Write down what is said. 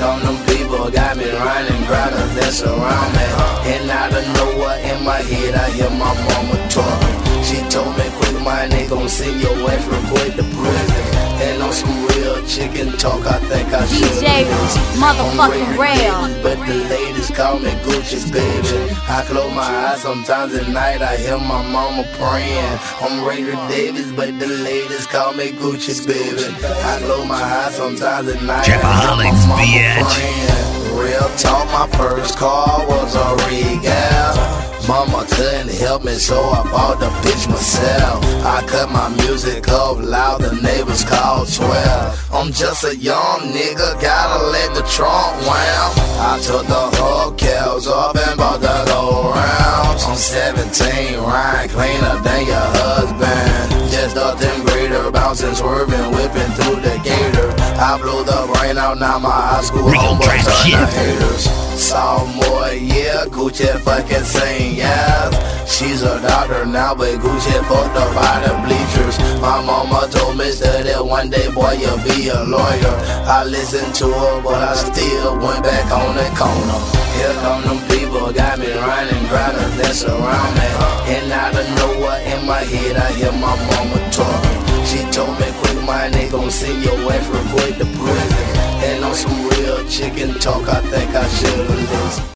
come them people, got me running, crowded that surround me. And out of nowhere in my head, I hear my mama talking. She told me, quick money, gon' send your ass real quick to prison. And on some real chicken talk, I think I should DJ motherfucking Rail. But the ladies call me Gucci, baby. I close my eyes sometimes at night, I hear my mama praying. I'm Ray Davis, but the ladies call me Gucci, baby. I close my eyes sometimes at night, Trapaholics, bitch. Real talk, my first car was a Regal. Mama couldn't help me, so I bought the bitch myself. I cut my music up loud, the neighbors called 12. I'm just a young nigga, gotta let the trunk wow. I took the hubcaps off and bought the go rounds. I'm 17, riding cleaner than your husband. Just up them greater, bouncing, swerving, whipping through the gator. I blew the brain out, now my high school homeboys are the haters. Sophomore year, Gucci fucking sing, yeah. She's a doctor now, but Gucci fucked up by the bleachers. My mama told me that one day, boy, you'll be a lawyer. I listened to her, but I still went back on the corner. Here come them people, got me running, crowded that surround me. And out of nowhere in my head, I hear my mama talking. She told me, quick money, gon' send your ass real quick to prison. And on some real chicken talk, I think I should've listened.